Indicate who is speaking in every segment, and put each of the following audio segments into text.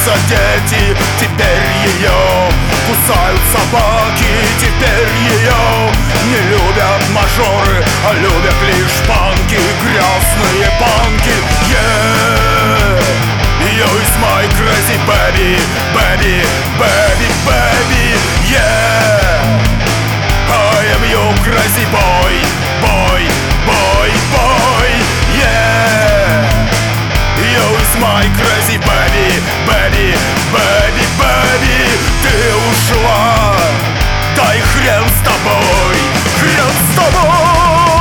Speaker 1: смеются дети, теперь ее кусают собаки, теперь ее не любят мажоры, а любят лишь панки, грязные панки. Yeah, you is my crazy baby, baby, baby, baby. Yeah, I am your crazy boy, boy, boy, boy. Yeah, you is my crazy baby, baby, baby, baby. Ты ушла, дай хрен с тобой, хрен с тобой.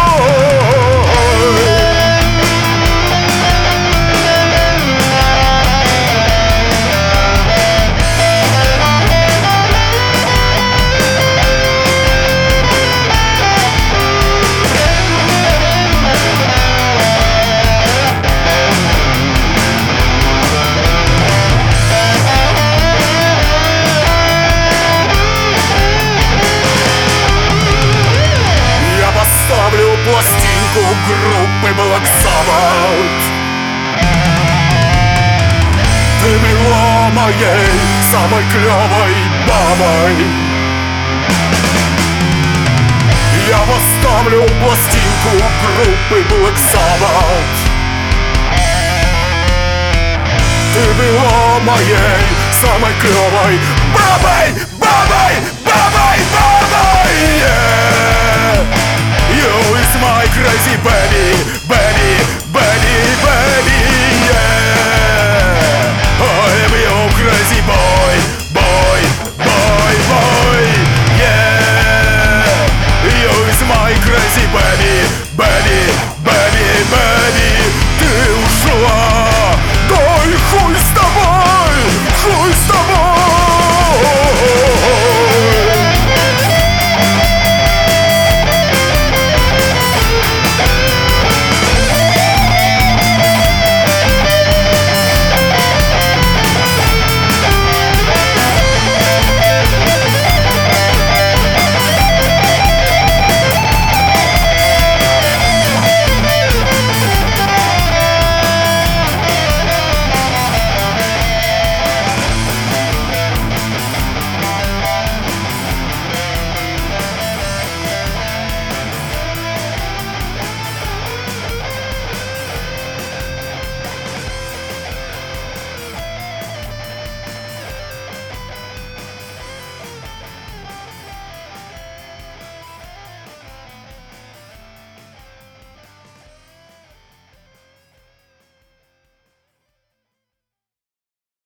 Speaker 1: Ставлю пластинку группы Black Sabbath. Ты была моей самой клевой бабой. Я поставлю пластинку группы Black Sabbath. Ты была моей самой клевой бабой, бабой, бабой, бабой. Yeah. You is my crazy baby, baby.